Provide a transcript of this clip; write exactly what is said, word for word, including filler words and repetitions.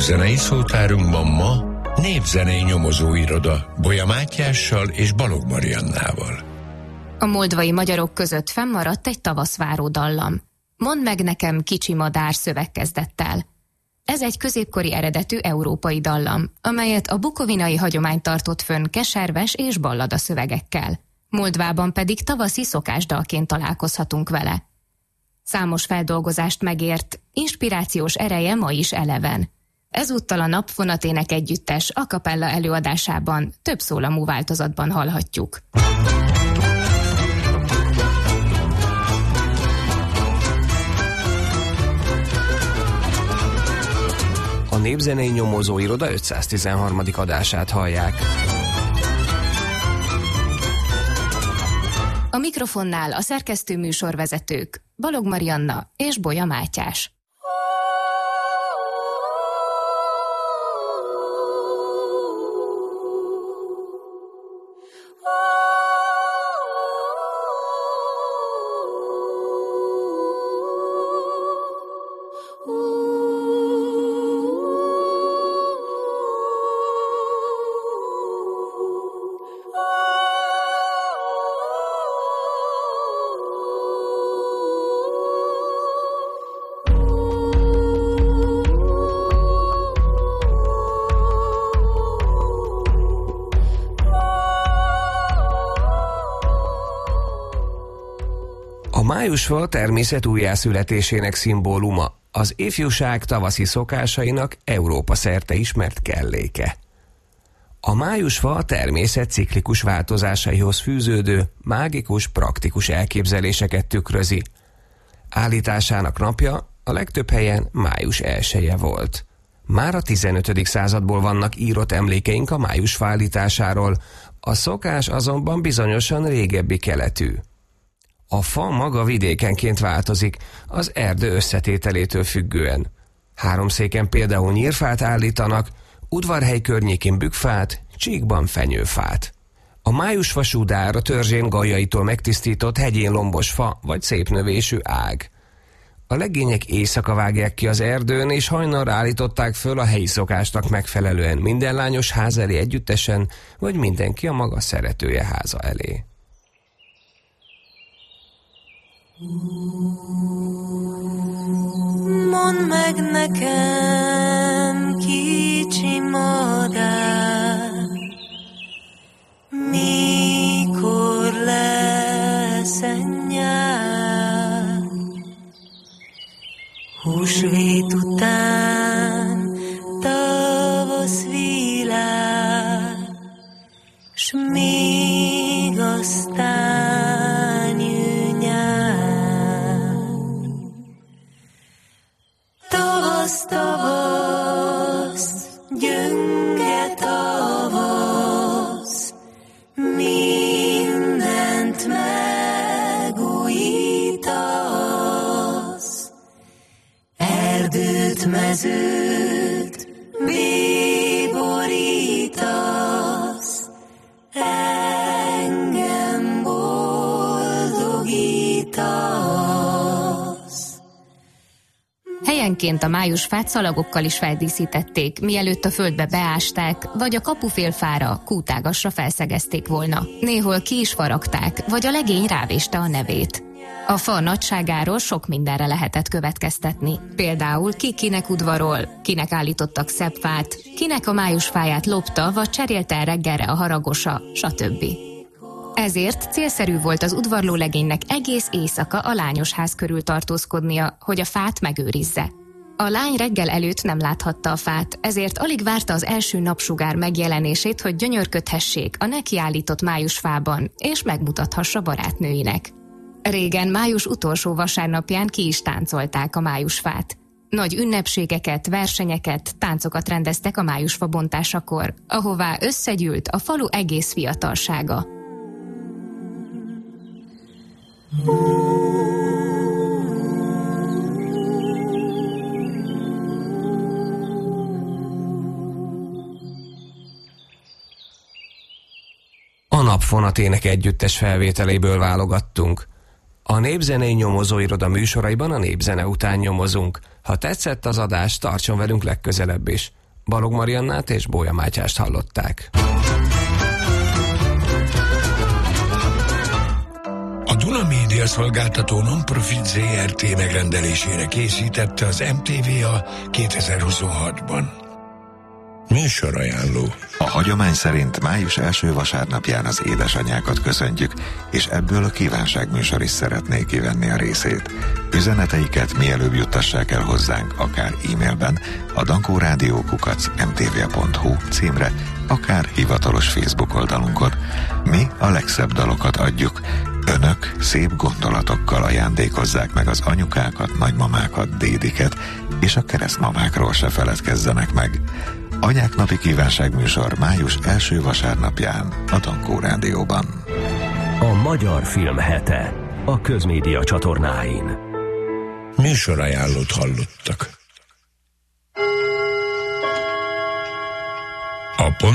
Népzenei szótárunkban ma népzenei nyomozóiroda Bolya Mátyással és Balogh Mariannával. A moldvai magyarok között fennmaradt egy tavaszváró dallam. Mondd meg nekem, kicsi madár szövegkezdettel. Ez egy középkori eredetű európai dallam, amelyet a bukovinai hagyomány tartott fönn keserves és ballada szövegekkel. Moldvában pedig tavaszi szokásdalként találkozhatunk vele. Számos feldolgozást megért, inspirációs ereje ma is eleven. Ezúttal a Napfonatének együttes a cappella előadásában több szólamú változatban hallhatjuk. A Népzenei Nyomozóiroda ötszáztizenharmadik adását hallják. A mikrofonnál a szerkesztő műsorvezetők Balogh Marianna és Bolya Mátyás. A májusfa a természet újjászületésének szimbóluma, az ifjúság tavaszi szokásainak Európa szerte ismert kelléke. A májusfa a természet ciklikus változásaihoz fűződő, mágikus, praktikus elképzeléseket tükrözi. Állításának napja a legtöbb helyen május elseje volt. Már a tizenötödik századból vannak írott emlékeink a májusfa állításáról, a szokás azonban bizonyosan régebbi keletű. A fa maga vidékenként változik, az erdő összetételétől függően. Háromszéken például nyírfát állítanak, udvarhely környékén bükkfát, csíkban fenyőfát. A májusfa sudár a törzsén galjaitól megtisztított hegyén lombos fa vagy szép növésű ág. A legények éjszaka vágják ki az erdőn, és hajnalra állították föl a helyi szokásnak megfelelően minden lányos ház elé együttesen, vagy mindenki a maga szeretője háza elé. Mondd meg nekem, kicsi madár, mikor lesz nyár? Húsvét után tavasz világ, s még aztán jön nyár. Tavasz, tavasz, gyönge tavasz, mindent megújítasz, erdőt, mezőt biborítasz, engem boldogítasz. Helyenként a májusfát szalagokkal is feldíszítették, mielőtt a földbe beásták, vagy a kapufélfára, kútágasra felszegezték volna. Néhol ki is faragták, vagy a legény rávéste a nevét. A fa nagyságáról sok mindenre lehetett következtetni. Például ki kinek udvarol, kinek állítottak szebb fát, kinek a májusfáját lopta, vagy cserélte el reggelre a haragosa, stb. Ezért célszerű volt az udvarló legénynek egész éjszaka a lányos ház körül tartózkodnia, hogy a fát megőrizze. A lány reggel előtt nem láthatta a fát, ezért alig várta az első napsugár megjelenését, hogy gyönyörködhessék a neki állított májusfában, és megmutathassa barátnőinek. Régen május utolsó vasárnapján ki is táncolták a májusfát. Nagy ünnepségeket, versenyeket, táncokat rendeztek a májusfa bontásakor, ahová összegyűlt a falu egész fiatalsága. A Napfonatének együttes felvételéből válogattunk. A Népzenei nyomozóiroda műsoraiban a népzene után nyomozunk. Ha tetszett az adás, tartson velünk legközelebb is. Balogh Mariannát és Bója Mátyást hallották. A Duna Média szolgáltató non-profit zé er té megrendelésére készítette az em té vé á kétezer-huszonhatban. Műsorajánló. A hagyomány szerint május első vasárnapján az édesanyákat köszöntjük, és ebből a kívánságműsor is szeretné kivenni a részét. Üzeneteiket mielőbb juttassák el hozzánk, akár e-mailben a dankórádió kukac em té vé pont hu címre, akár hivatalos Facebook oldalunkon. Mi a legszebb dalokat adjuk. Önök szép gondolatokkal ajándékozzák meg az anyukákat, nagymamákat, dédiket, és a keresztmamákról se feledkezzenek meg. Anyák napi kívánságműsor május első vasárnapján a Dankó Rádióban. A Magyar Film Hete a Közmédia csatornáin. Műsorajánlót hallottak. A pont